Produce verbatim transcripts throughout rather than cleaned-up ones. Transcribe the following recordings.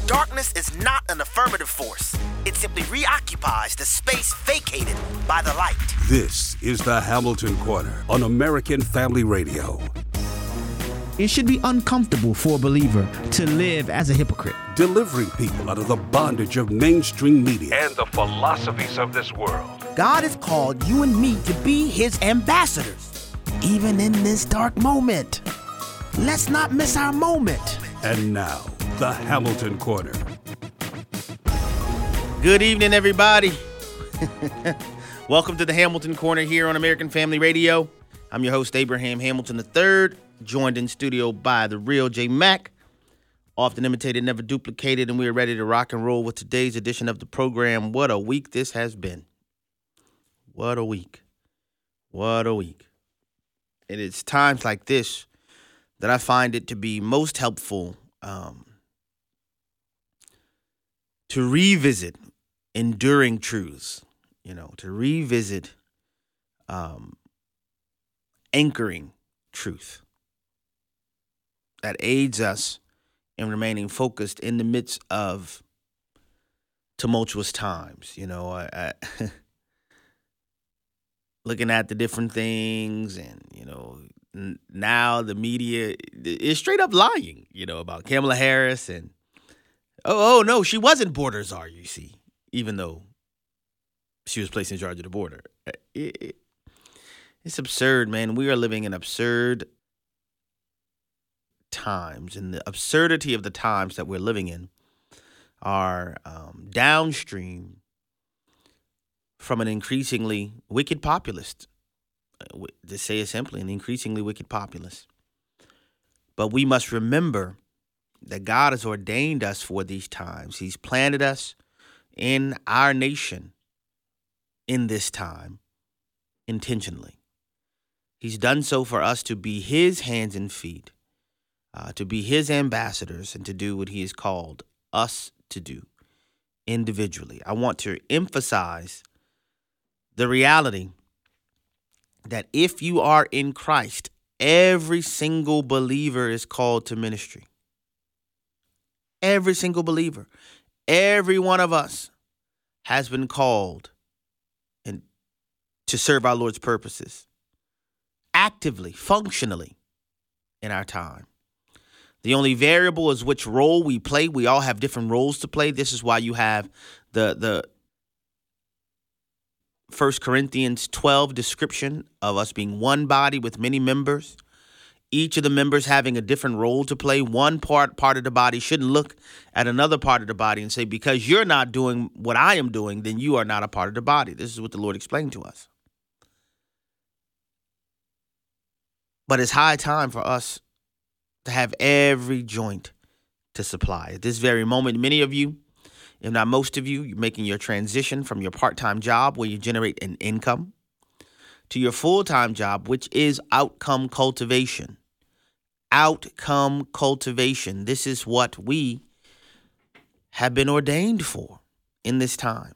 Darkness is not an affirmative force. It simply reoccupies the space vacated by the light. This is the Hamilton Corner on American Family Radio. It should be uncomfortable for a believer to live as a hypocrite. Delivering people out of the bondage of mainstream media and the philosophies of this world. God has called you and me to be his ambassadors, even in this dark moment. Let's not miss our moment. And now, the Hamilton Corner. Good evening, everybody. Welcome to the Hamilton Corner here on American Family Radio. I'm your host, Abraham Hamilton the third, joined in studio by the real J Mac, often imitated, never duplicated, and we are ready to rock and roll with today's edition of the program. What a week this has been. What a week. What a week. It is times like this that I find it to be most helpful um, to revisit enduring truths, you know, to revisit um, anchoring truth that aids us in remaining focused in the midst of tumultuous times. You know, I, I looking at the different things and, you know, n- now the media is straight up lying, you know, about Kamala Harris and, oh, oh no, she wasn't border czar, you see, even though she was placed in charge of the border. It, it, it's absurd, man. We are living in absurd times, and the absurdity of the times that we're living in are um, downstream from an increasingly wicked populist. To say it simply, an increasingly wicked populace. But we must remember that God has ordained us for these times. He's planted us in our nation in this time intentionally. He's done so for us to be his hands and feet, uh, to be his ambassadors, and to do what he has called us to do individually. I want to emphasize the reality that if you are in Christ, every single believer is called to ministry. Every single believer. Every one of us has been called and to serve our Lord's purposes actively, functionally in our time. The only variable is which role we play. We all have different roles to play. This is why you have the the First Corinthians twelve description of us being one body with many members, each of the members having a different role to play. One part part of the body shouldn't look at another part of the body and say, because you're not doing what I am doing, then you are not a part of the body. This is what the Lord explained to us. But it's high time for us to have every joint to supply. At this very moment, many of you, if not most of you, you're making your transition from your part-time job where you generate an income to your full-time job, which is outcome cultivation. Outcome cultivation. This is what we have been ordained for in this time.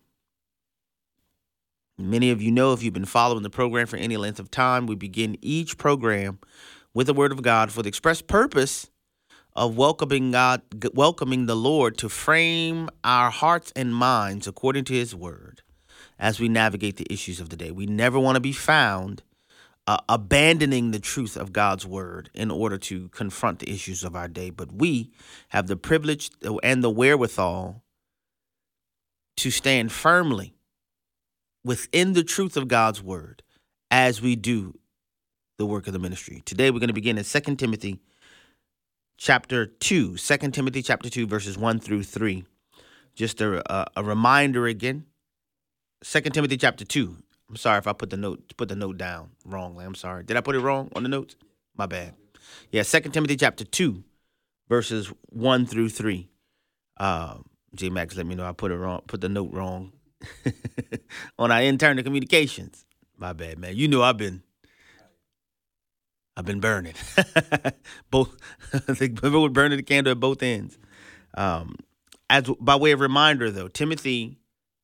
Many of you know, if you've been following the program for any length of time, we begin each program with the Word of God for the express purpose of welcoming God, welcoming the Lord to frame our hearts and minds according to his word as we navigate the issues of the day. We never want to be found uh, abandoning the truth of God's word in order to confront the issues of our day. But we have the privilege and the wherewithal to stand firmly within the truth of God's word as we do the work of the ministry. Today, we're going to begin in Second Timothy Chapter two, Second Timothy chapter two, verses one through three. Just a, a, a reminder again. Second Timothy chapter two. I'm sorry if I put the note put the note down wrongly. I'm sorry. Did I put it wrong on the notes? My bad. Yeah, Second Timothy chapter two, verses one through three. Um, J Max let me know I put it wrong, put the note wrong on our internal communications. My bad, man. You know I've been I've been burning. both we're burning the candle at both ends. Um, as by way of reminder, though, Timothy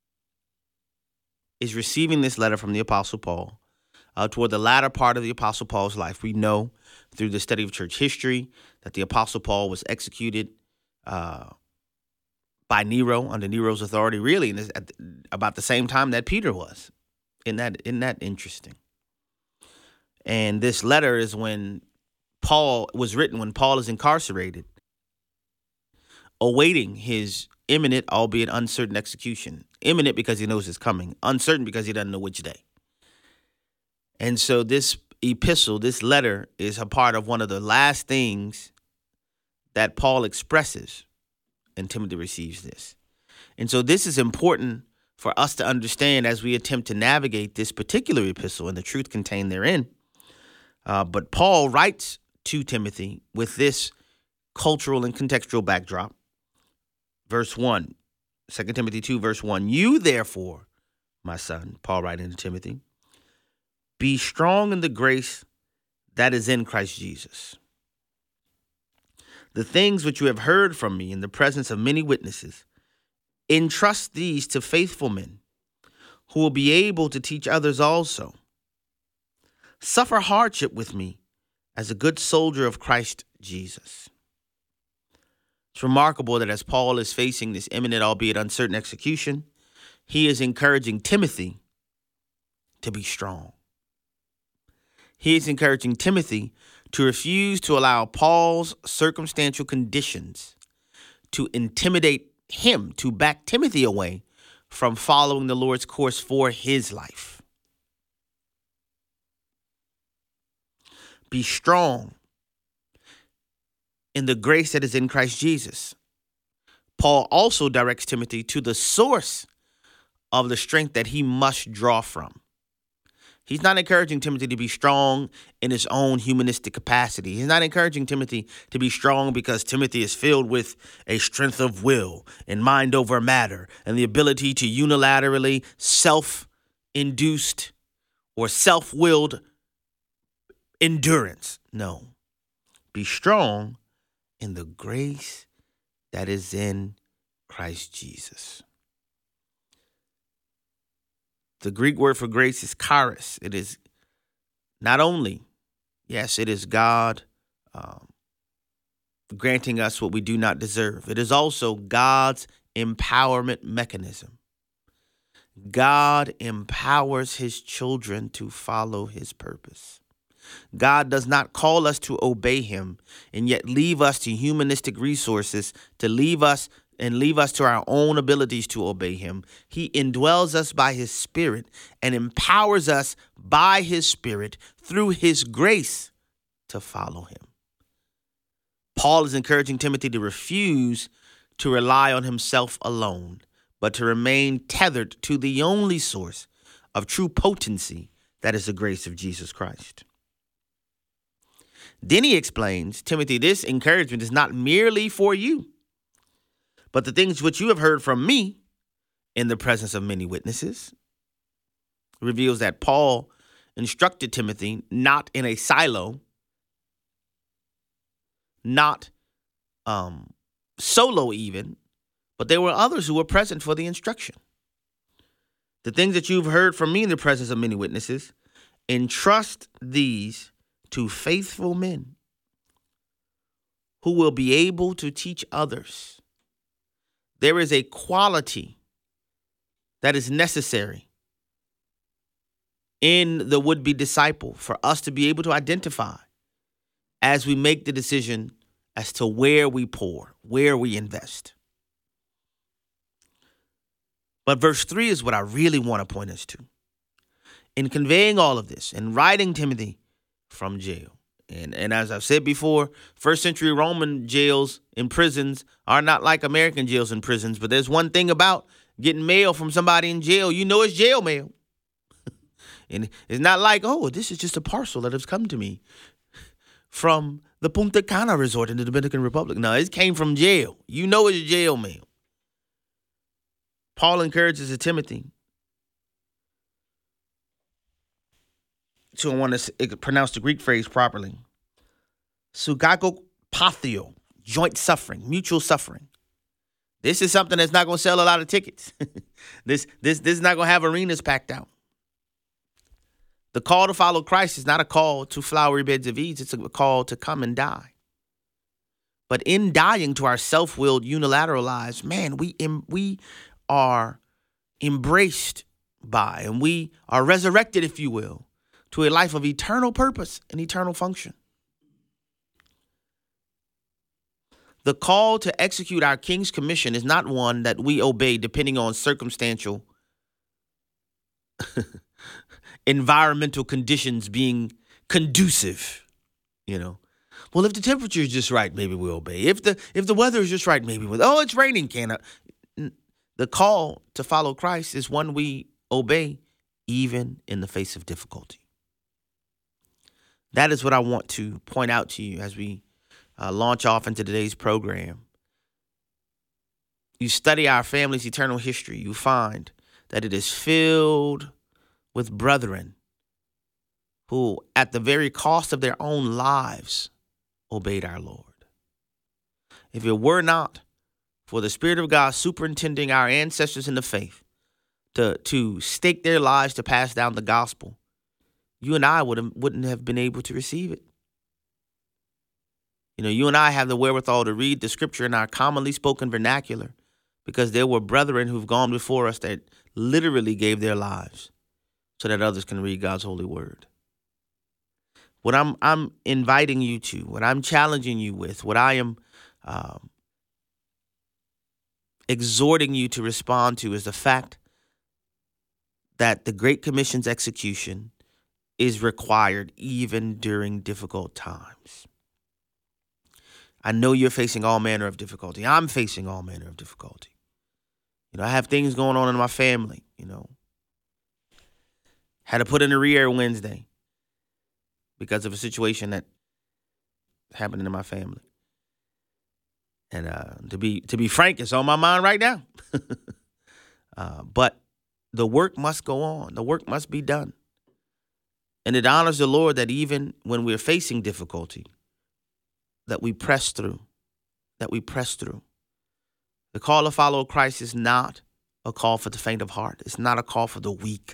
is receiving this letter from the Apostle Paul uh, toward the latter part of the Apostle Paul's life. We know through the study of church history that the Apostle Paul was executed uh, by Nero, under Nero's authority, really, and at the, about the same time that Peter was. Isn't that, isn't that interesting? And this letter is when Paul was written, when Paul is incarcerated, awaiting his imminent, albeit uncertain execution. Imminent because he knows it's coming. Uncertain because he doesn't know which day. And so this epistle, this letter, is a part of one of the last things that Paul expresses, and Timothy receives this. And so this is important for us to understand as we attempt to navigate this particular epistle and the truth contained therein. Uh, but Paul writes to Timothy with this cultural and contextual backdrop. Verse one, Second Timothy two, verse one, you therefore, my son, Paul writing to Timothy, be strong in the grace that is in Christ Jesus. The things which you have heard from me in the presence of many witnesses, entrust these to faithful men who will be able to teach others also. Suffer hardship with me as a good soldier of Christ Jesus. It's remarkable that as Paul is facing this imminent, albeit uncertain execution, he is encouraging Timothy to be strong. He is encouraging Timothy to refuse to allow Paul's circumstantial conditions to intimidate him, to back Timothy away from following the Lord's course for his life. Be strong in the grace that is in Christ Jesus. Paul also directs Timothy to the source of the strength that he must draw from. He's not encouraging Timothy to be strong in his own humanistic capacity. He's not encouraging Timothy to be strong because Timothy is filled with a strength of will and mind over matter and the ability to unilaterally self-induced or self-willed endurance. No. Be strong in the grace that is in Christ Jesus. The Greek word for grace is charis. It is not only, yes, it is God um, granting us what we do not deserve. It is also God's empowerment mechanism. God empowers his children to follow his purpose. God does not call us to obey him and yet leave us to humanistic resources to leave us and leave us to our own abilities to obey him. He indwells us by his Spirit and empowers us by his Spirit through his grace to follow him. Paul is encouraging Timothy to refuse to rely on himself alone, but to remain tethered to the only source of true potency, that is the grace of Jesus Christ. Then he explains, Timothy, this encouragement is not merely for you, but the things which you have heard from me in the presence of many witnesses. Reveals that Paul instructed Timothy not in a silo, not um, solo even, but there were others who were present for the instruction. The things that you've heard from me in the presence of many witnesses, entrust these to faithful men who will be able to teach others. There is a quality that is necessary in the would-be disciple for us to be able to identify as we make the decision as to where we pour, where we invest. But verse three is what I really want to point us to. In conveying all of this and writing Timothy from jail, And and as I've said before, first century Roman jails and prisons are not like American jails and prisons. But there's one thing about getting mail from somebody in jail. You know it's jail mail. And it's not like, oh, this is just a parcel that has come to me from the Punta Cana resort in the Dominican Republic. No, it came from jail. You know it's jail mail. Paul encourages Timothy to, I want to pronounce the Greek phrase properly, sugagopathio, joint suffering, mutual suffering. This is something that's not going to sell a lot of tickets. this, this, this is not going to have arenas packed out. The call to follow Christ is not a call to flowery beds of ease. It's a call to come and die. But in dying to our self-willed unilateral lives, man, we em- we are embraced by, and we are resurrected, if you will, to a life of eternal purpose and eternal function. The call to execute our King's commission is not one that we obey depending on circumstantial environmental conditions being conducive, you know. Well, if the temperature is just right, maybe we'll obey. If the if the weather is just right, maybe we'll. Oh, it's raining, can I? The call to follow Christ is one we obey even in the face of difficulty. That is what I want to point out to you as we uh, launch off into today's program. You study our family's eternal history, you find that it is filled with brethren who, at the very cost of their own lives, obeyed our Lord. If it were not for the Spirit of God superintending our ancestors in the faith to, to stake their lives to pass down the gospel, you and I would have, wouldn't have been able to receive it. You know, you and I have the wherewithal to read the scripture in our commonly spoken vernacular because there were brethren who've gone before us that literally gave their lives so that others can read God's holy word. What I'm I'm inviting you to, what I'm challenging you with, what I am um, exhorting you to respond to is the fact that the Great Commission's execution is required even during difficult times. I know you're facing all manner of difficulty. I'm facing all manner of difficulty. You know, I have things going on in my family, you know. Had to put in a re-air Wednesday because of a situation that happened in my family. And uh, to be to be frank, it's on my mind right now. uh, but the work must go on. The work must be done. And it honors the Lord that even when we're facing difficulty, that we press through, that we press through. The call to follow Christ is not a call for the faint of heart. It's not a call for the weak.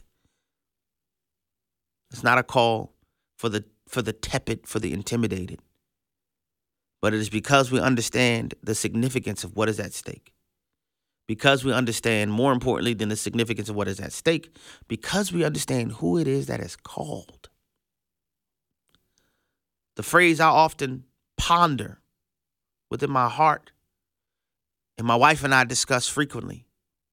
It's not a call for the for the tepid, for the intimidated. But it is because we understand the significance of what is at stake. Because we understand, more importantly than the significance of what is at stake, because we understand who it is that is called. The phrase I often ponder within my heart, and my wife and I discuss frequently,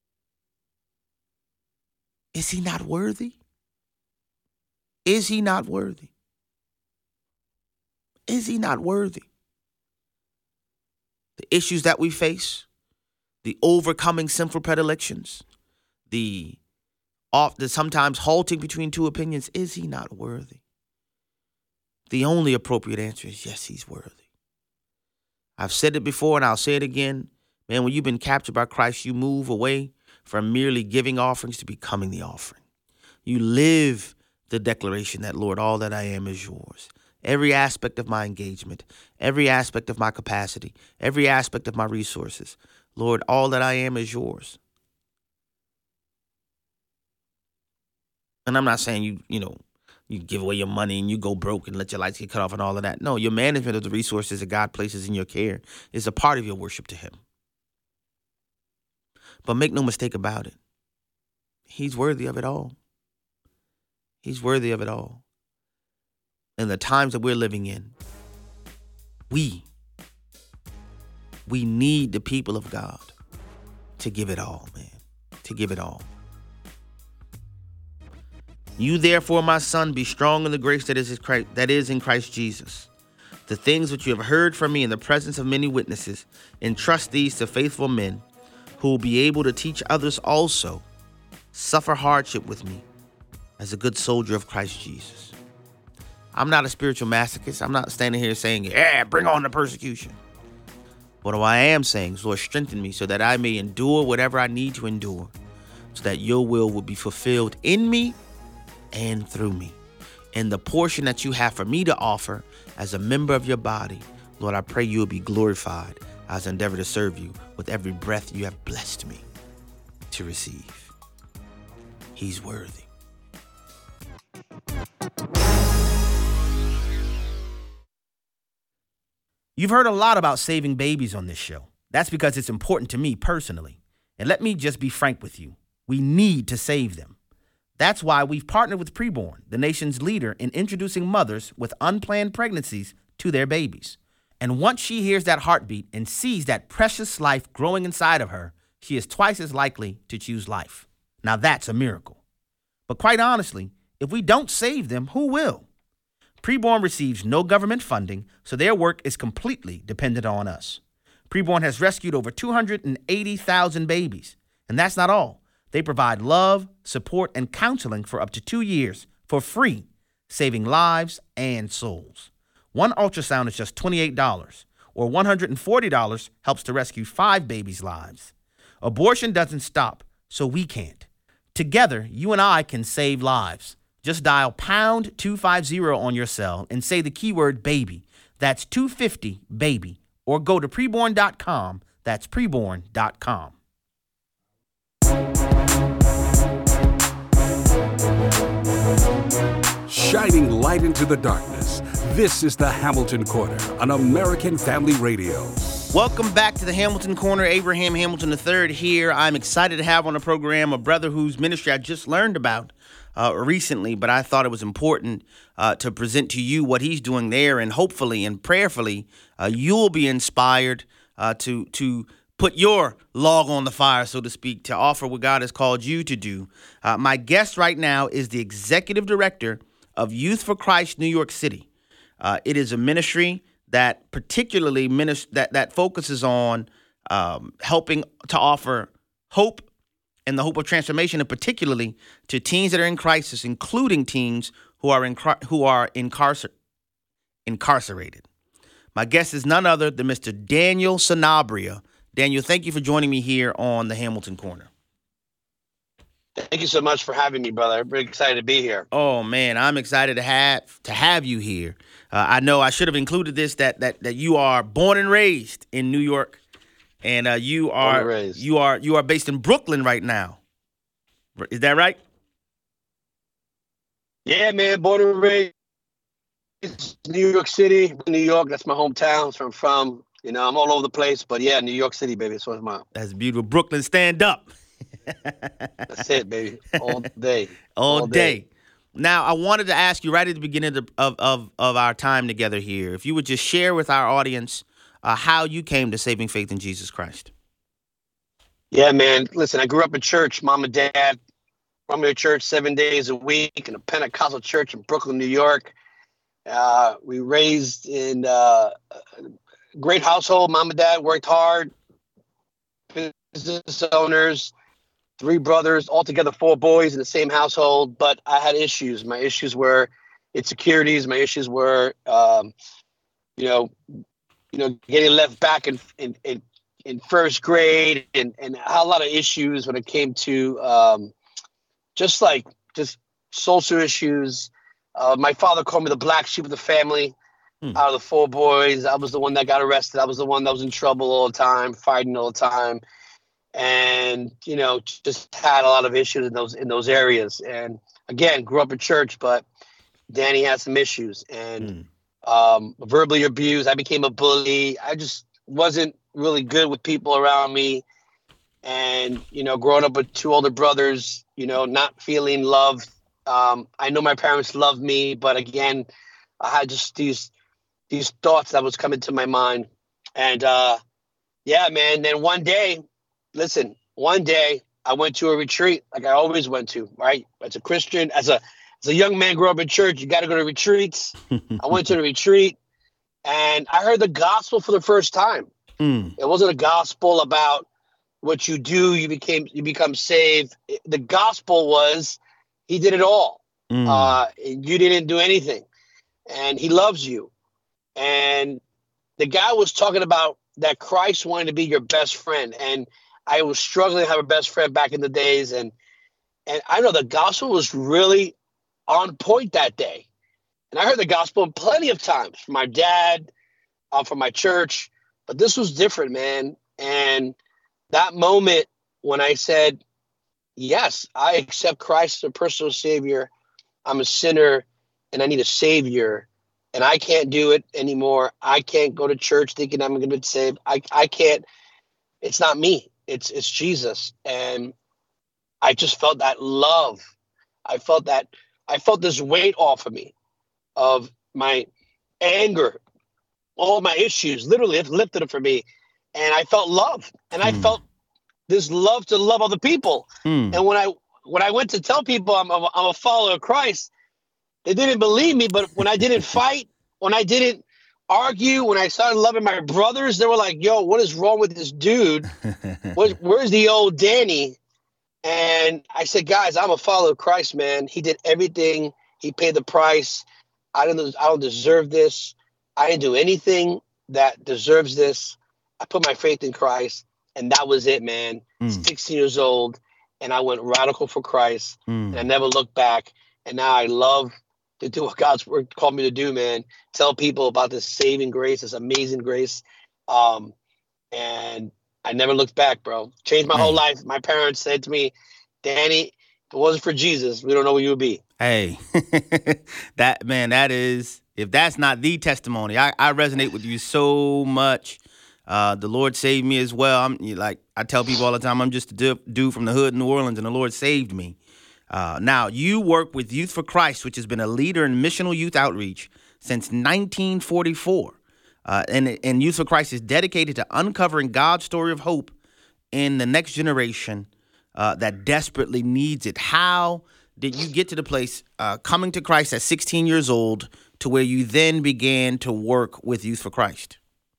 is he not worthy? Is he not worthy? Is he not worthy? The issues that we face, the overcoming sinful predilections, the, off, the sometimes halting between two opinions, is he not worthy? The only appropriate answer is yes, he's worthy. I've said it before and I'll say it again. Man, when you've been captured by Christ, you move away from merely giving offerings to becoming the offering. You live the declaration that, Lord, all that I am is yours. Every aspect of my engagement, every aspect of my capacity, every aspect of my resources. Lord, all that I am is yours. And I'm not saying you, you know, you give away your money and you go broke and let your lights get cut off and all of that. No, your management of the resources that God places in your care is a part of your worship to him. But make no mistake about it. He's worthy of it all. He's worthy of it all. In the times that we're living in, we, we need the people of God to give it all, man, to give it all. You therefore, my son, be strong in the grace that is in Christ, that is in Christ Jesus. The things which you have heard from me in the presence of many witnesses, entrust these to faithful men who will be able to teach others also. Suffer hardship with me as a good soldier of Christ Jesus. I'm not a spiritual masochist. I'm not standing here saying, yeah, bring on the persecution. But what I am saying is, Lord, strengthen me so that I may endure whatever I need to endure, so that your will will be fulfilled in me and through me. And the portion that you have for me to offer as a member of your body, Lord, I pray you will be glorified as I endeavor to serve you with every breath you have blessed me to receive. He's worthy. You've heard a lot about saving babies on this show. That's because it's important to me personally. And let me just be frank with you. We need to save them. That's why we've partnered with Preborn, the nation's leader in introducing mothers with unplanned pregnancies to their babies. And once she hears that heartbeat and sees that precious life growing inside of her, she is twice as likely to choose life. Now that's a miracle. But quite honestly, if we don't save them, who will? Preborn receives no government funding, so their work is completely dependent on us. Preborn has rescued over two hundred eighty thousand babies. And that's not all. They provide love, support, and counseling for up to two years for free, saving lives and souls. One ultrasound is just twenty-eight dollars, or one hundred forty dollars helps to rescue five babies' lives. Abortion doesn't stop, so we can't. Together, you and I can save lives. Just dial pound two fifty on your cell and say the keyword baby. That's two fifty baby. Or go to preborn dot com. That's preborn dot com. Shining light into the darkness. This is the Hamilton Corner on American Family Radio. Welcome back to the Hamilton Corner. Abraham Hamilton the third here. I'm excited to have on the program a brother whose ministry I just learned about uh, recently, but I thought it was important uh, to present to you what he's doing there, and hopefully and prayerfully uh, you'll be inspired uh, to to put your log on the fire, so to speak, to offer what God has called you to do. Uh, my guest right now is the executive director of Youth for Christ New York City. Uh, it is a ministry that particularly minis- that that focuses on um, helping to offer hope and the hope of transformation, and particularly to teens that are in crisis, including teens who are in who are incarcer- incarcerated. My guest is none other than Mister Daniel Sanabria. Daniel, thank you for joining me here on the Hamilton Corner. Thank you so much for having me, brother. I'm really excited to be here. Oh man, I'm excited to have to have you here. Uh, I know I should have included this that that that you are born and raised in New York, and uh, you are you are you are based in Brooklyn right now. Is that right? Yeah, man. Born and raised New York City, New York. That's my hometown. That's where I'm from. You know, I'm all over the place, but yeah, New York City, baby. That's what's my. That's beautiful. Brooklyn, stand up. That's it, baby. All day. All, all day. day. Now, I wanted to ask you right at the beginning of of of, of our time together here, if you would just share with our audience uh, how you came to saving faith in Jesus Christ. Yeah, man. Listen, I grew up in church. Mom and dad brought me to church seven days a week in a Pentecostal church in Brooklyn, New York. Uh, we raised in uh, a great household. Mom and dad worked hard. Business owners. Three brothers, altogether four boys in the same household, but I had issues. My issues were insecurities. My issues were, um, you know, you know, getting left back in in, in, in first grade, and and I had a lot of issues when it came to um, just like just social issues. Uh, my father called me the black sheep of the family. Hmm. Out of the four boys, I was the one that got arrested. I was the one that was in trouble all the time, fighting all the time. And, you know, just had a lot of issues in those in those areas. And again, grew up in church, but Danny had some issues and mm. um, verbally abused. I became a bully. I just wasn't really good with people around me. And, you know, growing up with two older brothers, you know, not feeling loved. Um, I know my parents loved me, but again, I had just these these thoughts that was coming to my mind. And uh, yeah, man, then one day, Listen, one day I went to a retreat like I always went to, right? As a Christian, as a as a young man, grew up in church, you got to go to retreats. I went to the retreat and I heard the gospel for the first time. Mm. It wasn't a gospel about what you do, you became you become saved. The gospel was he did it all. Mm. Uh, you didn't do anything. And he loves you. And the guy was talking about that Christ wanted to be your best friend. And I was struggling to have a best friend back in the days. And and I know the gospel was really on point that day. And I heard the gospel plenty of times from my dad, uh, from my church. But this was different, man. And that moment when I said, yes, I accept Christ as a personal savior. I'm a sinner and I need a savior. and I can't do it anymore. I can't go to church thinking I'm going to be saved. I, I can't. It's not me. It's it's Jesus. And I just felt that love. I felt that I felt this weight off of me of my anger, all my issues, literally it lifted them for me. And I felt love. And I Mm. felt this love to love other people. Mm. And when I when I went to tell people I'm a, I'm a follower of Christ, they didn't believe me. But when I didn't fight, when I didn't argue, when I started loving my brothers, they were like, yo, what is wrong with this dude? Where's, where's the old Danny? And I said, guys, I'm a follower of Christ, man. He did everything. He paid the price. I don't, I don't deserve this. I didn't do anything that deserves this. I put my faith in Christ, and that was it, man. Mm. sixteen years old, and I went radical for Christ, Mm. and I never looked back. And now I love to do what God's word called me to do, man. Tell people about this saving grace, this amazing grace. Um, and I never looked back, bro. Changed my Man. whole life. My parents said to me, Danny, if it wasn't for Jesus, we don't know where you would be. Hey, that man, that is, if that's not the testimony, I, I resonate with you so much. Uh, the Lord saved me as well. I'm like, I tell people all the time, I'm just a du- dude from the hood in New Orleans, and the Lord saved me. Uh, now, you work with Youth for Christ, which has been a leader in missional youth outreach since nineteen forty-four. Uh, and, and Youth for Christ is dedicated to uncovering God's story of hope in the next generation uh, that desperately needs it. How did you get to the place uh, coming to Christ at sixteen years old to where you then began to work with Youth for Christ?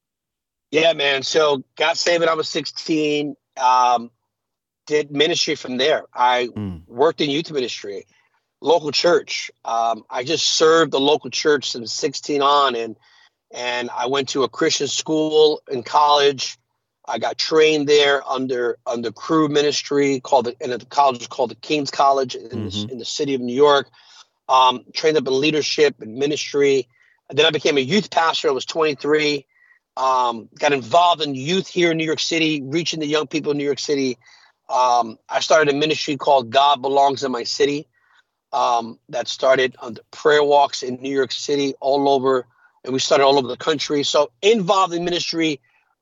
Yeah, man. So got saved when I was sixteen. Um, did ministry from there. I Mm. worked in youth ministry, local church. Um, I just served the local church since sixteen on, and and I went to a Christian school in college. I got trained there under under crew ministry called the, and the college was called the King's College in, Mhm. the, in the city of New York. Um, trained up in leadership and ministry. And then I became a youth pastor. I was twenty-three. Um, got involved in youth here in New York City, reaching the young people in New York City. Um, I started a ministry called God Belongs in My City. Um, that started on the prayer walks in New York City, all over, and we started all over the country. So involved in ministry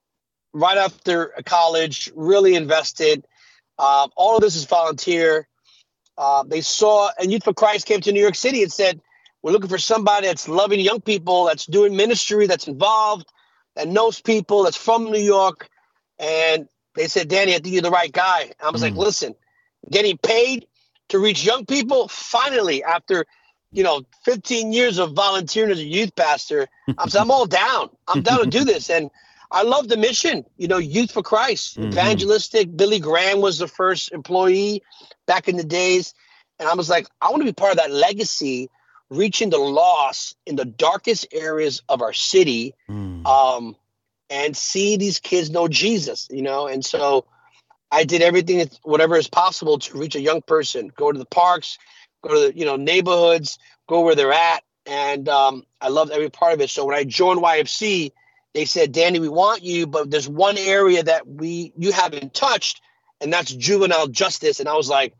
right after college, really invested. Um, all of this is volunteer. Uh, they saw, and Youth for Christ came to New York City and said, we're looking for somebody that's loving young people, that's doing ministry, that's involved, that knows people, that's from New York. And they said, Danny, I think you're the right guy. And I was Mm. like, listen, getting paid to reach young people, finally, after, you know, fifteen years of volunteering as a youth pastor, I'm saying, I'm all down. I'm down to do this. And I love the mission, you know, Youth for Christ, Mhm. evangelistic. Billy Graham was the first employee back in the days. And I was like, I want to be part of that legacy, reaching the lost in the darkest areas of our city, Mm. um, and see these kids know Jesus, you know? And so I did everything, that's- whatever is possible to reach a young person, go to the parks, go to the, you know, neighborhoods, go where they're at. And um, I loved every part of it. So when I joined Y F C, they said, Danny, we want you, but there's one area that we you haven't touched, and that's juvenile justice. And I was like,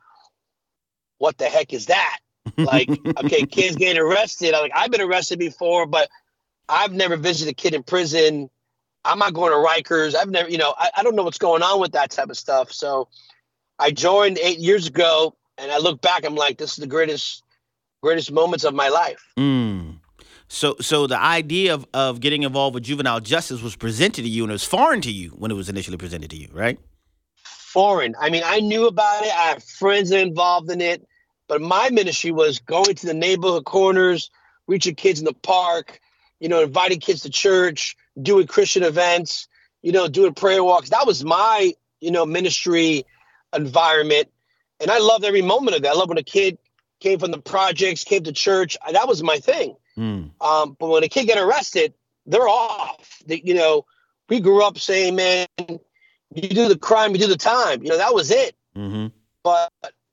what the heck is that? Like, okay, kids getting arrested. I'm like, I've been arrested before, but I've never visited a kid in prison. I'm not going to Rikers. I've never, you know, I, I don't know what's going on with that type of stuff. So I joined eight years ago, and I look back, I'm like, this is the greatest, greatest moments of my life. Mm. So, so the idea of, of getting involved with juvenile justice was presented to you, and it was foreign to you when it was initially presented to you, right? Foreign. I mean, I knew about it. I have friends that are involved in it, but my ministry was going to the neighborhood corners, reaching kids in the park, you know, inviting kids to church, doing Christian events, you know, doing prayer walks. That was my, you know, ministry environment. And I loved every moment of that. I loved when a kid came from the projects, came to church. That was my thing. Mm. Um, but when a kid get arrested, they're off. They, you know, we grew up saying, man, you do the crime, you do the time. You know, that was it. Mm-hmm. But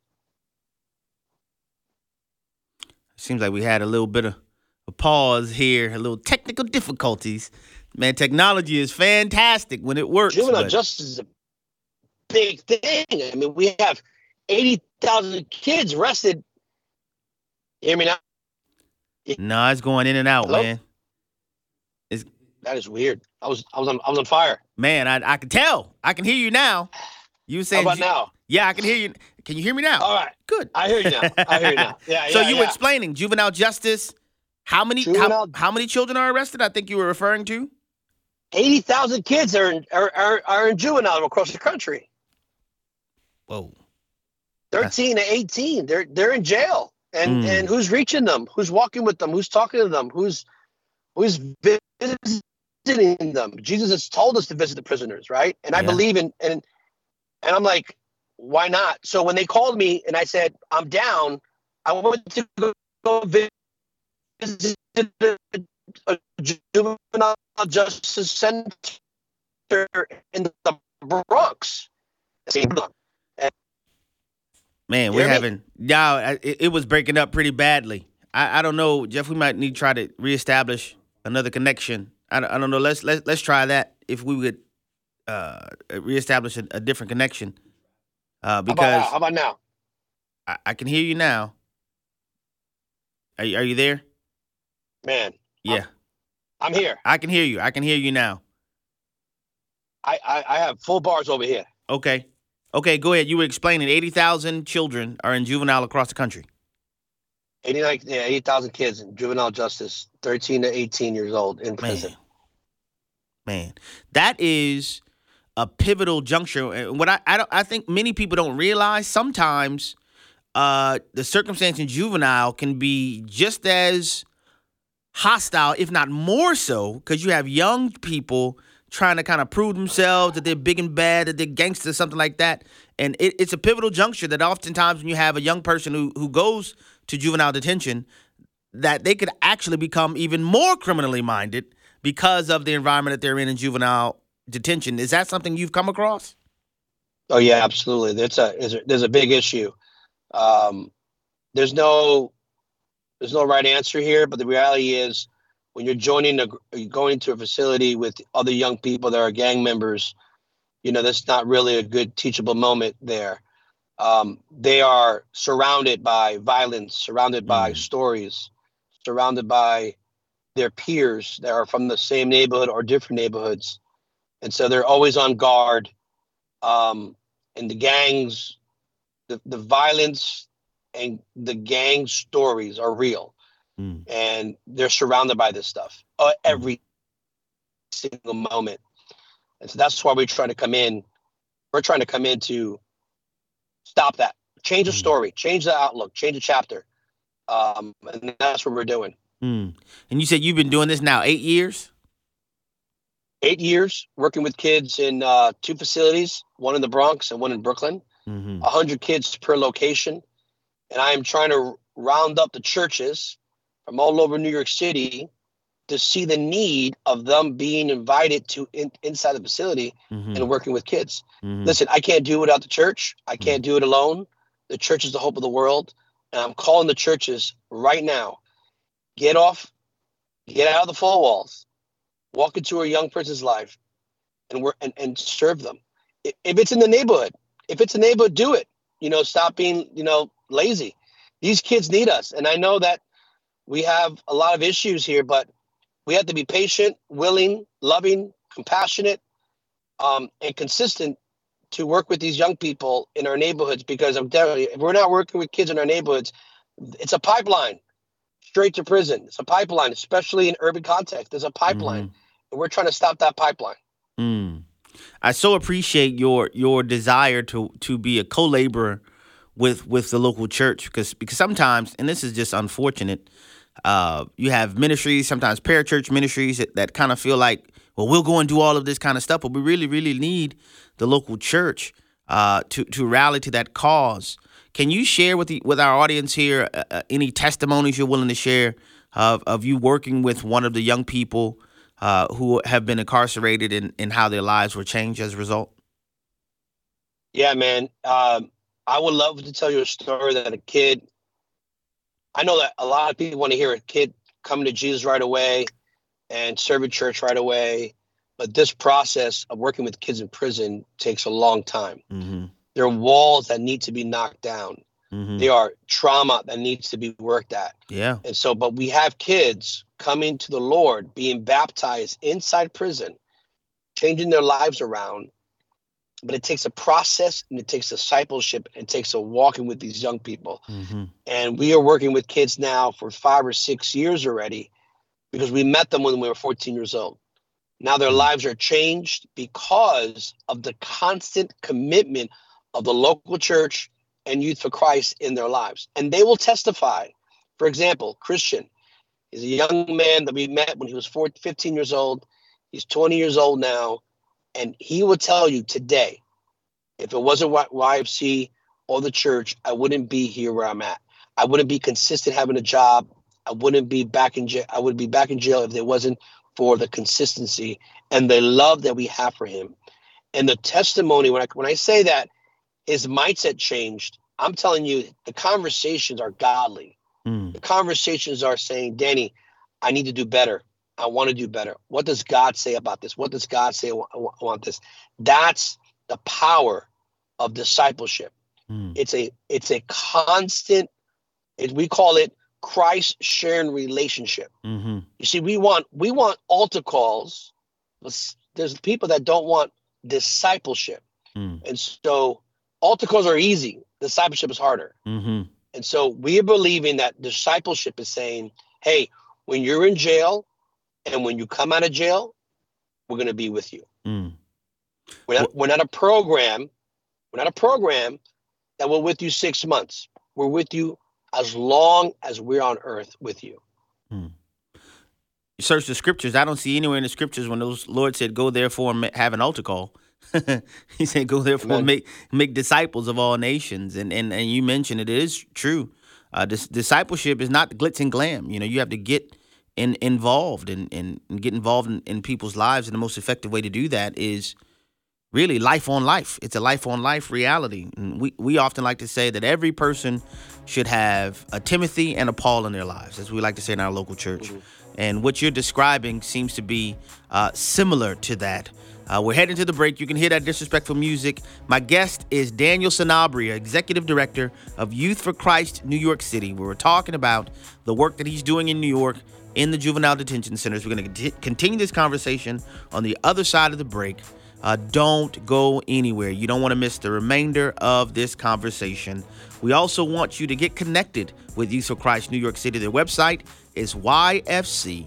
Seems like we had a little bit of a pause here, a little technical difficulties. Man, technology is fantastic when it works. juvenile but- justice is a big thing. I mean, we have eighty thousand kids arrested. Hear me now? No, it's going in and out, Hello? man. That is weird. I was I was on I was on fire. Man, I I can tell. I can hear you now. You were saying How about ju- now? Yeah, I can hear you. Can you hear me now? All right. Good. I hear you now. I hear you now. Yeah, So yeah, you were yeah. explaining juvenile justice. How many Juvenile- how, how many children are arrested? I think you were referring to. eighty thousand kids are in, are, are are in juvenile across the country. Whoa. thirteen to eighteen. They're they're in jail. And Mm. and who's reaching them? Who's walking with them? Who's talking to them? Who's who's visiting them? Jesus has told us to visit the prisoners, right? And I Yeah. believe in and and I'm like, why not? So when they called me and I said I'm down, I went to go visit a juvenile justice center in the Bronx. Man, You we're hear me? having yeah. It, it was breaking up pretty badly. I, I don't know, Jeff. We might need to try to reestablish another connection. I, don't- I don't know. Let's let's let's try that. If we would uh, reestablish a, a different connection, uh, How about, because now? How about now? I, I can hear you now. Are you, are you there? Man, Yeah, I'm here. I can hear you. I can hear you now. I, I, I have full bars over here. Okay, okay. Go ahead. You were explaining eighty thousand children are in juvenile across the country. eighty-nine, yeah, eighty thousand kids in juvenile justice, thirteen to eighteen years old in prison. Man, man, that is a pivotal juncture. And what I I, don't, I think many people don't realize sometimes uh, the circumstance in juvenile can be just as hostile, if not more so, because you have young people trying to kind of prove themselves that they're big and bad, that they're gangsters, something like that. And it, it's a pivotal juncture that oftentimes when you have a young person who, who goes to juvenile detention, that they could actually become even more criminally minded because of the environment that they're in in juvenile detention. Is that something you've come across? Oh yeah, absolutely. There's a, there's a, there's a big issue. Um, there's no, there's no right answer here, but the reality is when you're joining a, you're going into a facility with other young people that are gang members, you know, that's not really a good teachable moment there. Um, they are surrounded by violence, surrounded by Mm. stories, surrounded by their peers that are from the same neighborhood or different neighborhoods. And so they're always on guard. Um, and the gangs, the, the violence and the gang stories are real. Mm. And they're surrounded by this stuff uh, every single moment. And so that's why we're trying to come in. We're trying to come in to stop that, change the story, change the outlook, change the chapter. Um, and that's what we're doing. Mm. And you said you've been doing this now eight years? Eight years working with kids in uh, two facilities, one in the Bronx and one in Brooklyn, Mm-hmm. one hundred kids per location. And I am trying to round up the churches from all over New York City to see the need of them being invited to in, inside the facility Mm-hmm. and working with kids. Mm-hmm. Listen, I can't do it without the church. I can't do it alone. The church is the hope of the world. And I'm calling the churches right now. Get off, get out of the four walls, walk into a young person's life and work and, and serve them. If if it's in the neighborhood, if it's a neighborhood, do it. You know, stop being, you know, lazy. These kids need us. And I know that we have a lot of issues here, but we have to be patient, willing, loving, compassionate, um, and consistent to work with these young people in our neighborhoods, because I'm telling you, if we're not working with kids in our neighborhoods, it's a pipeline straight to prison. It's a pipeline, especially in urban context. There's a pipeline, and we're trying to stop that pipeline. Mm. I so appreciate your your desire to to be a co-laborer with with the local church, because because sometimes, and this is just unfortunate, uh, you have ministries, sometimes parachurch ministries that, that kind of feel like, well, we'll go and do all of this kind of stuff, but we really, really need the local church uh, to to rally to that cause. Can you share with the with our audience here uh, uh, any testimonies you're willing to share of of you working with one of the young people uh, who have been incarcerated, and, and how their lives were changed as a result? Yeah, man. Um, I would love to tell you a story that a kid, I know that a lot of people want to hear a kid coming to Jesus right away and serving church right away. But this process of working with kids in prison takes a long time. Mm-hmm. There are walls that need to be knocked down. Mm-hmm. They are trauma that needs to be worked at. Yeah. And so, but we have kids coming to the Lord, being baptized inside prison, changing their lives around. But it takes a process, and it takes discipleship, and it takes a walking with these young people. Mm-hmm. And we are working with kids now for five or six years already, because we met them when we were fourteen years old. Now their lives are changed because of the constant commitment of the local church and Youth for Christ in their lives. And they will testify. For example, Christian is a young man that we met when he was fourteen, fifteen years old. He's twenty years old now. And he will tell you today, if it wasn't Y F C or the church, I wouldn't be here where I'm at. I wouldn't be consistent having a job. I wouldn't be back in jail. I would be back in jail if it wasn't for the consistency and the love that we have for him. And the testimony, when I when I say that his mindset changed, I'm telling you, the conversations are godly. Mm. The conversations are saying, Danny, I need to do better. I want to do better. What does God say about this? What does God say? I want, I want this. That's the power of discipleship. Mm. It's a it's a constant. It, we call it Christ sharing relationship. Mm-hmm. You see, we want we want altar calls. But there's people that don't want discipleship, Mm. and so altar calls are easy. Discipleship is harder. Mm-hmm. And so we are believing that discipleship is saying, hey, when you're in jail, and when you come out of jail, we're going to be with you. Mm. We're not, we're not a program. We're not a program that we're with you six months. We're with you as long as we're on earth with you. Mm. You search the scriptures. I don't see anywhere in the scriptures when those Lord said, go therefore and have an altar call. He said, go therefore and make, make disciples of all nations. And, and, and you mentioned it, it is true. Uh, dis- discipleship is not glitz and glam. You know, you have to get In, involved and, and, and get involved in, in people's lives. And the most effective way to do that is really life on life. It's a life on life reality. And we, we often like to say that every person should have a Timothy and a Paul in their lives, as we like to say in our local church. Mm-hmm. And what you're describing seems to be uh, similar to that. Uh, we're heading to the break. You can hear that disrespectful music. My guest is Daniel Sanabria, Executive Director of Youth for Christ, New York City. We were talking about the work that he's doing in New York in the juvenile detention centers. We're going to continue this conversation on the other side of the break. Uh, don't go anywhere. You don't want to miss the remainder of this conversation. We also want you to get connected with Youth for Christ New York City. Their website is Y F C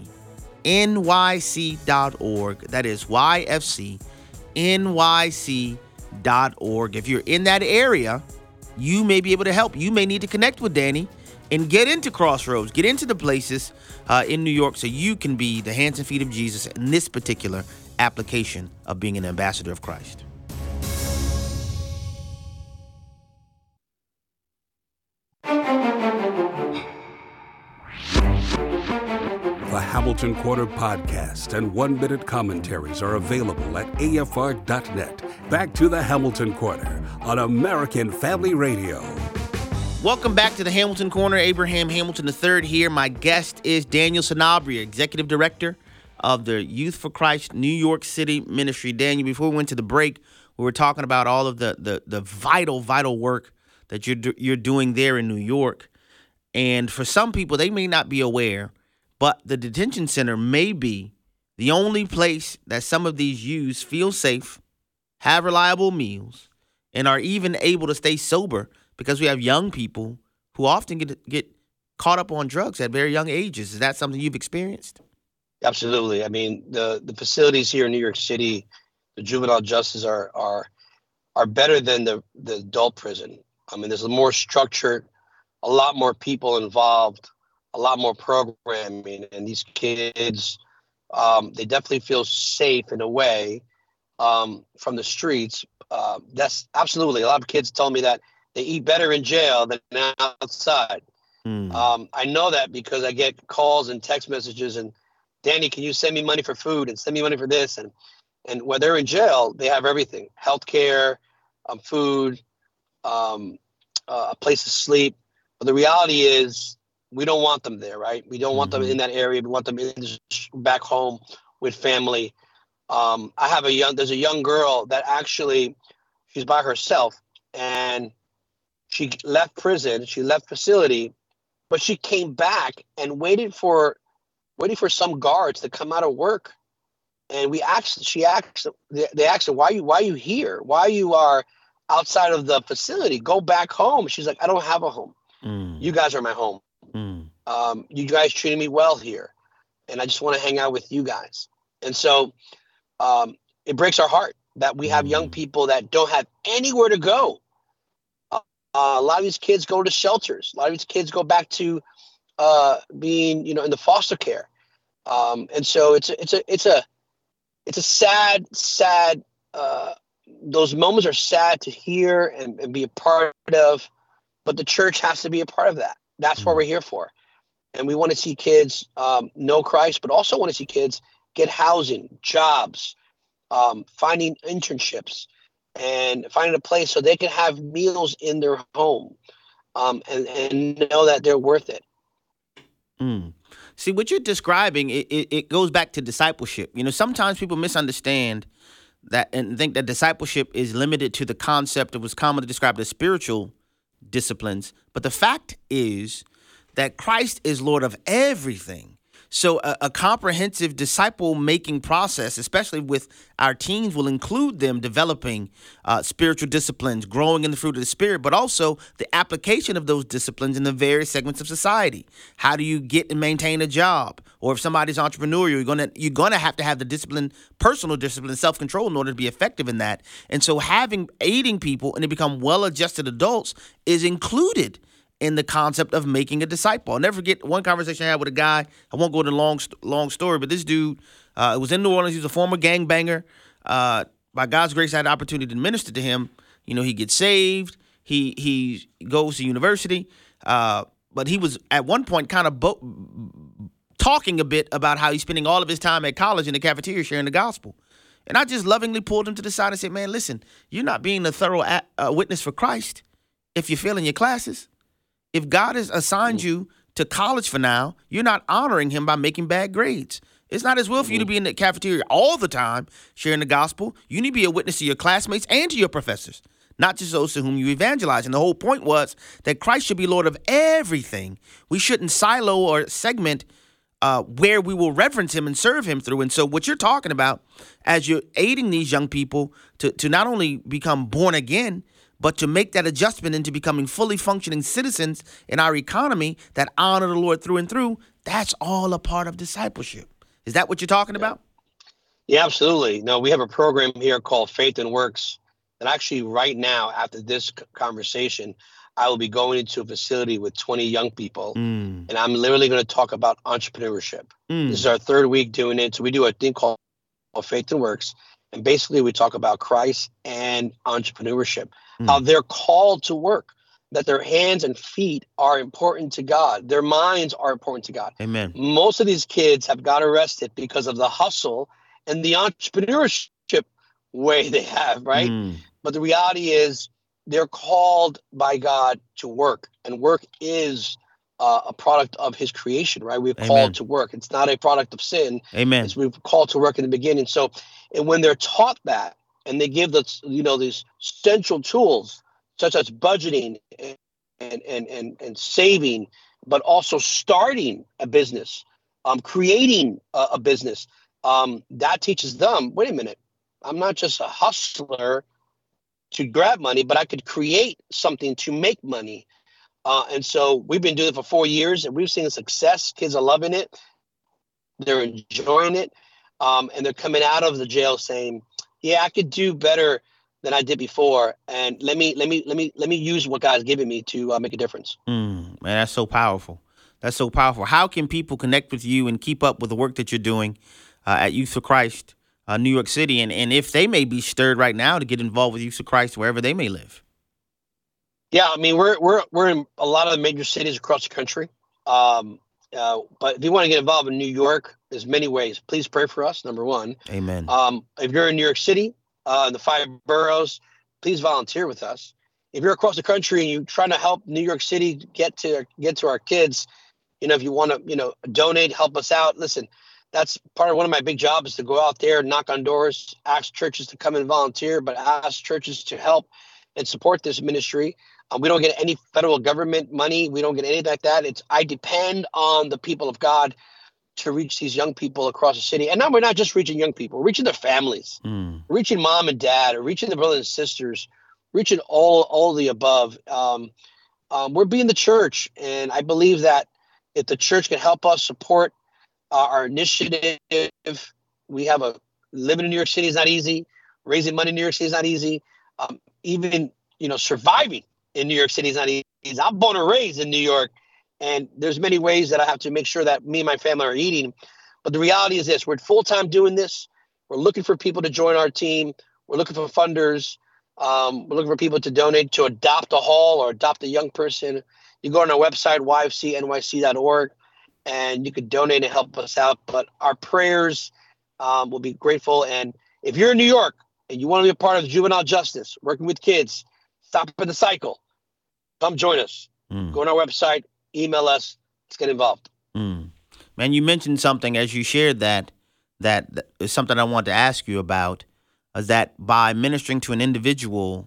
N Y C dot org. That is Y F C N Y C dot org. If you're in that area, you may be able to help. You may need to connect with Danny and get into Crossroads, get into the places uh, in New York so you can be the hands and feet of Jesus in this particular application of being an ambassador of Christ. The Hamilton Quarter podcast and one-minute commentaries are available at A F R dot net. Back to the Hamilton Quarter on American Family Radio. Welcome back to the Hamilton Corner. Abraham Hamilton the third here. My guest is Daniel Sanabria, Executive Director of the Youth for Christ New York City Ministry. Daniel, before we went to the break, we were talking about all of the the, the vital, vital work that you're do, you're doing there in New York. And for some people, they may not be aware, but the detention center may be the only place that some of these youths feel safe, have reliable meals, and are even able to stay sober, because we have young people who often get get caught up on drugs at very young ages. Is that something you've experienced? Absolutely. I mean, the, the facilities here in New York City, the juvenile justice are are are better than the, the adult prison. I mean, there's more structured, a lot more people involved, a lot more programming, and these kids, um, they definitely feel safe in a way um, from the streets. Uh, that's absolutely, a lot of kids tell me that they eat better in jail than outside. Mm. Um, I know that because I get calls and text messages and, Danny, can you send me money for food and send me money for this? And and when they're in jail, they have everything: healthcare, um, food, um, uh, a place to sleep. But the reality is, we don't want them there, right? We don't mm-hmm. want them in that area. We want them in, back home with family. Um, I have a young. There's a young girl that actually, she's by herself, and She left prison, she left facility, but she came back and waited for waiting for some guards to come out of work. And we asked, she asked, they asked her, why are you, why are you here? Why you are outside of the facility? Go back home. She's like, I don't have a home. Mm. You guys are my home. Mm. Um, you guys treated me well here. And I just want to hang out with you guys. And so um, it breaks our heart that we have mm. young people that don't have anywhere to go. Uh, a lot of these kids go to shelters. A lot of these kids go back to uh, being, you know, in the foster care. Um, and so it's a, it's a, it's a, it's a sad, sad, uh, those moments are sad to hear and, and be a part of, but the church has to be a part of that. That's mm. what we're here for. And we want to see kids um, know Christ, but also want to see kids get housing, jobs, um, finding internships, and finding a place so they can have meals in their home um, and, and know that they're worth it. Mm. See, what you're describing, it, it, it goes back to discipleship. You know, sometimes people misunderstand that and think that discipleship is limited to the concept of what's commonly described as spiritual disciplines. But the fact is that Christ is Lord of everything. So a, a comprehensive disciple-making process, especially with our teens, will include them developing uh, spiritual disciplines, growing in the fruit of the Spirit, but also the application of those disciplines in the various segments of society. How do you get and maintain a job? Or if somebody's entrepreneurial, you're gonna you're gonna have to have the discipline, personal discipline, self-control in order to be effective in that. And so having aiding people and to become well-adjusted adults is included in the concept of making a disciple. I'll never forget one conversation I had with a guy. I won't go into a long, long story, but this dude, uh, it was in New Orleans. He was a former gangbanger. Uh, by God's grace, I had the opportunity to minister to him. You know, he gets saved. He he goes to university. Uh, but he was at one point kind of bo- talking a bit about how he's spending all of his time at college in the cafeteria sharing the gospel. And I just lovingly pulled him to the side and said, man, listen, you're not being a thorough a- uh, witness for Christ if you're failing your classes. If God has assigned you to college for now, you're not honoring him by making bad grades. It's not as well for you to be in the cafeteria all the time sharing the gospel. You need to be a witness to your classmates and to your professors, not just those to whom you evangelize. And the whole point was that Christ should be Lord of everything. We shouldn't silo or segment uh, where we will reverence him and serve him through. And so what you're talking about as you're aiding these young people to, to not only become born again, but to make that adjustment into becoming fully functioning citizens in our economy that honor the Lord through and through, that's all a part of discipleship. Is that what you're talking about? Yeah, absolutely. No, we have a program here called Faith and Works. And actually right now, after this conversation, I will be going into a facility with twenty young people. Mm. And I'm literally going to talk about entrepreneurship. Mm. This is our third week doing it. So we do a thing called Faith and Works. And basically we talk about Christ and entrepreneurship. How they're called to work, that their hands and feet are important to God. Their minds are important to God. Amen. Most of these kids have got arrested because of the hustle and the entrepreneurship way they have, right? Mm. But the reality is they're called by God to work, and work is uh, a product of his creation, right? We're Amen. Called to work. It's not a product of sin. Amen. It's we're called to work in the beginning. So, and when they're taught that, and they give the, you know, these central tools such as budgeting and, and, and, and saving, but also starting a business, um, creating a, a business, um, that teaches them, wait a minute, I'm not just a hustler to grab money, but I could create something to make money. Uh, and so we've been doing it for four years and we've seen the success. Kids are loving it. They're enjoying it. Um, and they're coming out of the jail saying, yeah, I could do better than I did before, and let me let me let me let me use what God's given me to uh, make a difference. Mm, man, that's so powerful. That's so powerful. How can people connect with you and keep up with the work that you're doing uh, at Youth for Christ, uh, New York City, and and if they may be stirred right now to get involved with Youth for Christ wherever they may live? Yeah, I mean we're we're we're in a lot of the major cities across the country. Um, uh, but if you want to get involved in New York, there's many ways. Please pray for us. Number one. Amen. Um, if you're in New York City, uh, in the five boroughs, please volunteer with us. If you're across the country and you're trying to help New York City get to get to our kids, you know, if you want to, you know, donate, help us out. Listen, that's part of one of my big jobs is to go out there, knock on doors, ask churches to come and volunteer, but ask churches to help and support this ministry. Um, we don't get any federal government money. We don't get anything like that. It's I depend on the people of God to reach these young people across the city. And now we're not just reaching young people, we're reaching their families, Mm. we're reaching mom and dad, or reaching the brothers and sisters, reaching all all the above. Um, um, we're being the church. And I believe that if the church can help us support uh, our initiative, we have a living in New York City is not easy. Raising money in New York City is not easy. Um, even, you know, surviving in New York City is not easy. I'm born and raised in New York. And there's many ways that I have to make sure that me and my family are eating. But the reality is this: we're full-time doing this. We're looking for people to join our team. We're looking for funders. Um, we're looking for people to donate to adopt a hall or adopt a young person. You go on our website, y f c n y c dot org, and you could donate and help us out. But our prayers um, will be grateful. And if you're in New York and you want to be a part of juvenile justice, working with kids, stopping the cycle, come join us. Mm. Go on our website, email us. Let's get involved. Mm. Man, you mentioned something as you shared that that that is something I wanted to ask you about, is that by ministering to an individual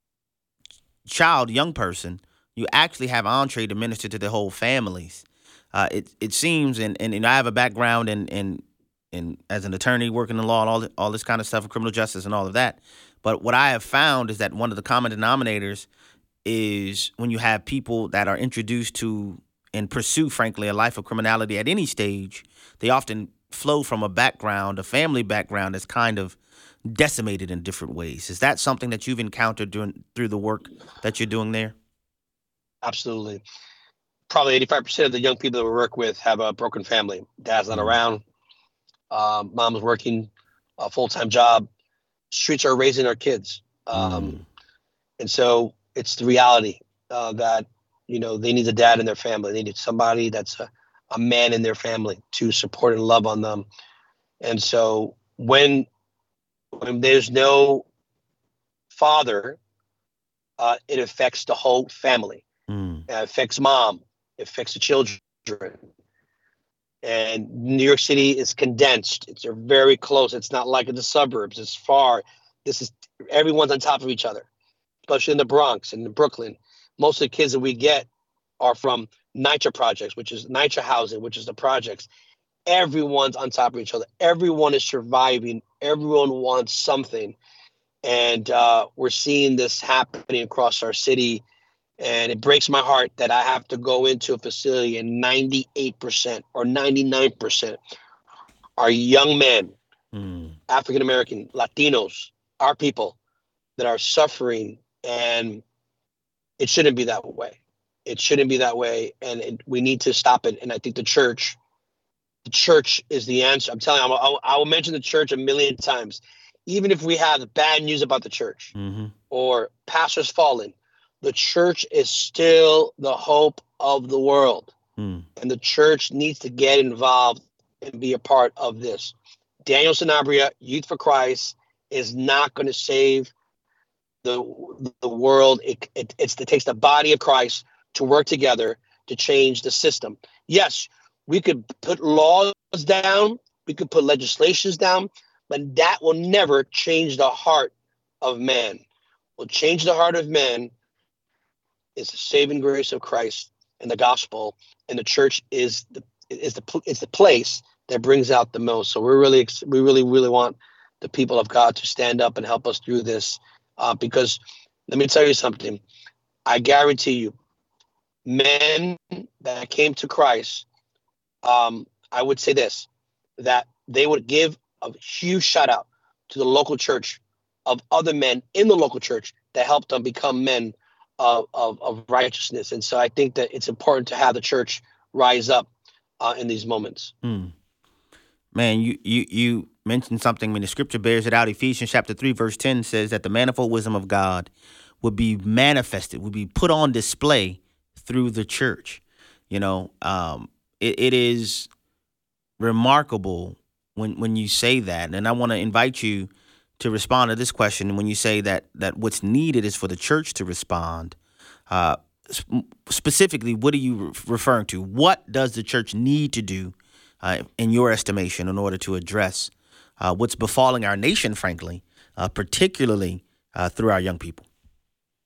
child, young person, you actually have entree to minister to the whole families. Uh, it it seems, and, and, and I have a background in, in in as an attorney working in law and all the, all this kind of stuff, criminal justice and all of that. But what I have found is that one of the common denominators is when you have people that are introduced to and pursue, frankly, a life of criminality at any stage, they often flow from a background, a family background that's kind of decimated in different ways. Is that something that you've encountered during through the work that you're doing there? Absolutely. Probably eighty-five percent of the young people that we work with have a broken family. Dad's not Mm. around. Um, mom's working a full-time job. Streets are raising our kids. Um, Mm. And so it's the reality uh, that, you know, they need a dad in their family. They need somebody that's a, a man in their family to support and love on them. And so when, when there's no father, uh, it affects the whole family. Mm. It affects mom. It affects the children. And New York City is condensed. It's very close. It's not like in the suburbs. It's far. This is everyone's on top of each other, especially in the Bronx and in Brooklyn. Most of the kids that we get are from NYCHA projects, which is NYCHA housing, which is the projects. Everyone's on top of each other. Everyone is surviving. Everyone wants something. And uh, we're seeing this happening across our city. And it breaks my heart that I have to go into a facility and ninety-eight percent or ninety-nine percent are young men, Mm. African-American, Latinos, our people that are suffering. And it shouldn't be that way. It shouldn't be that way. And it, we need to stop it. And I think the church, the church is the answer. I'm telling you, I'll, I will mention the church a million times. Even if we have bad news about the church Mm-hmm. or pastors fallen, the church is still the hope of the world. Mm. And the church needs to get involved and be a part of this. Daniel Sanabria, Youth for Christ, is not going to save the the world. It, it, it's, it takes the body of Christ to work together to change the system. Yes, we could put laws down. We could put legislations down. But that will never change the heart of man. Will change the heart of man is the saving grace of Christ and the gospel, and the church is the is the is the place that brings out the most. So we're really we really really want the people of God to stand up and help us through this, uh, because let me tell you something. I guarantee you, men that came to Christ, um, I would say this, that they would give a huge shout out to the local church of other men in the local church that helped them become men Of, of, of righteousness. And so I think that it's important to have the church rise up uh, in these moments. Mm. Man, you, you you mentioned something when the scripture bears it out. Ephesians chapter three, verse ten says that the manifold wisdom of God would be manifested, would be put on display through the church. You know, um, it, it is remarkable when when you say that. And I want to invite you to respond to this question when you say that that what's needed is for the church to respond. Uh, sp- specifically, what are you re- referring to? What does the church need to do, uh, in your estimation, in order to address uh, what's befalling our nation, frankly, uh, particularly uh, through our young people?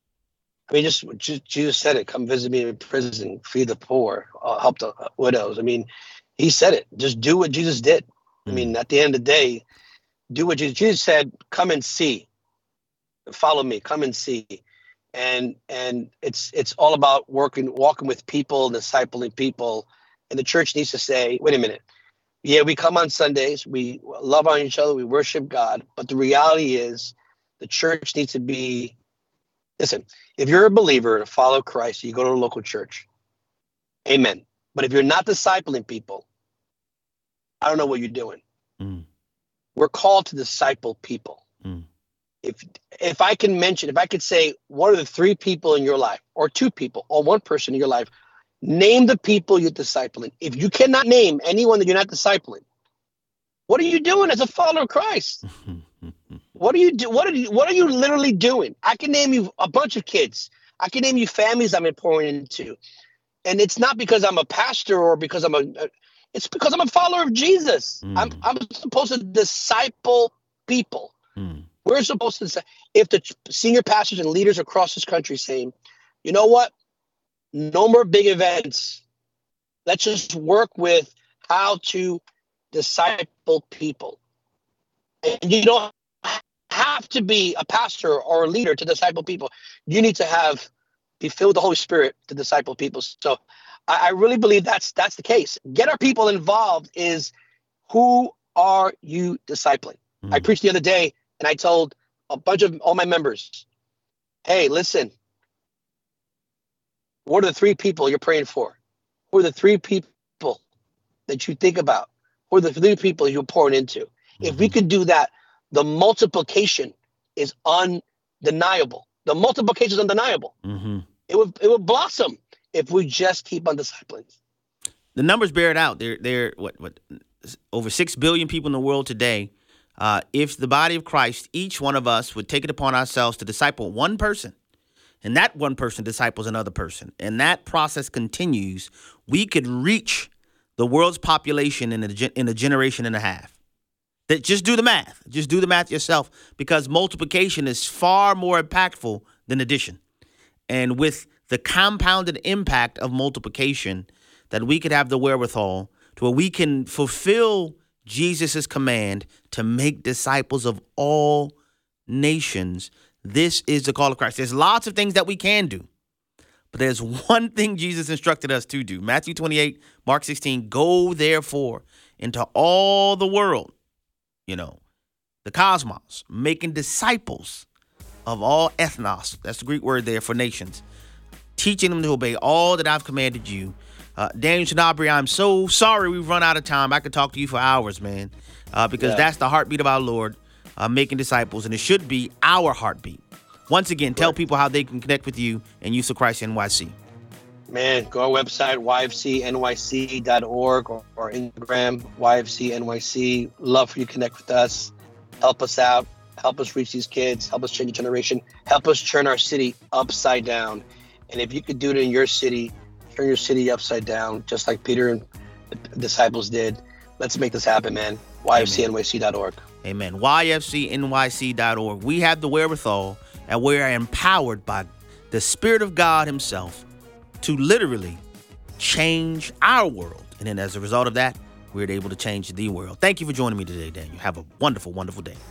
I mean, just, just Jesus said it. Come visit me in prison, feed the poor, uh, help the widows. I mean, he said it. Just do what Jesus did. I mean, at the end of the day, do what Jesus, Jesus said. Come and see. Follow me. Come and see. And and it's it's all about working, walking with people, discipling people. And the church needs to say, wait a minute. Yeah, we come on Sundays. We love on each other. We worship God. But the reality is the church needs to be, listen, if you're a believer and follow Christ, you go to a local church. Amen. But if you're not discipling people, I don't know what you're doing. Mm. We're called to disciple people. Mm. If if I can mention, if I could say one of the three people in your life, or two people, or one person in your life, name the people you're discipling. If you cannot name anyone that you're not discipling, what are you doing as a follower of Christ? What are you do? What are you? What are you literally doing? I can name you a bunch of kids. I can name you families I'm pouring into, and it's not because I'm a pastor or because I'm a. It's because I'm a follower of Jesus. Mm. I'm I'm supposed to disciple people. Mm. We're supposed to say, if the senior pastors and leaders across this country saying, you know what, no more big events. Let's just work with how to disciple people. And you don't have to be a pastor or a leader to disciple people. You need to have be filled with the Holy Spirit to disciple people. So I, I really believe that's that's the case. Get our people involved is who are you discipling? Mm. I preached the other day and I told a bunch of all my members, hey, listen, what are the three people you're praying for? Who are the three people that you think about? Who are the three people you're pouring into? Mm-hmm. If we could do that, the multiplication is undeniable. The multiplication is undeniable. Mm-hmm. It would it would blossom if we just keep on discipling. The numbers bear it out. They're they're what what over six billion people in the world today. Uh, if the body of Christ, each one of us would take it upon ourselves to disciple one person, and that one person disciples another person, and that process continues, we could reach the world's population in a, in a generation and a half. That just do the math. Just do the math yourself, because multiplication is far more impactful than addition. And with the compounded impact of multiplication, that we could have the wherewithal to where we can fulfill Jesus' command to make disciples of all nations. This is the call of Christ. There's lots of things that we can do, but there's one thing Jesus instructed us to do. Matthew twenty-eight, Mark sixteen, go therefore into all the world, you know, the cosmos, making disciples of all ethnos. That's the Greek word there for nations, teaching them to obey all that I've commanded you. Uh, Daniel Chinabri, I'm so sorry we've run out of time. I could talk to you for hours, man, uh, because yeah. that's the heartbeat of our Lord, uh, making disciples, and it should be our heartbeat. Once again, tell people how they can connect with you and Youth of Christ N Y C. Man, go on our website, Y F C N Y C dot org, or, or Instagram, Y F C N Y C. Love for you to connect with us. Help us out. Help us reach these kids. Help us change the generation. Help us turn our city upside down. And if you could do it in your city, turn your city upside down, just like Peter and the disciples did. Let's make this happen, man. Y F C N Y C dot org. Amen. Y F C N Y C dot org. We have the wherewithal, and we are empowered by the Spirit of God himself to literally change our world. And then as a result of that, we're able to change the world. Thank you for joining me today, Daniel. Have a wonderful, wonderful day.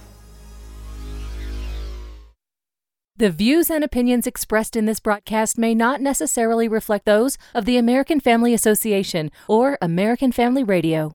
The views and opinions expressed in this broadcast may not necessarily reflect those of the American Family Association or American Family Radio.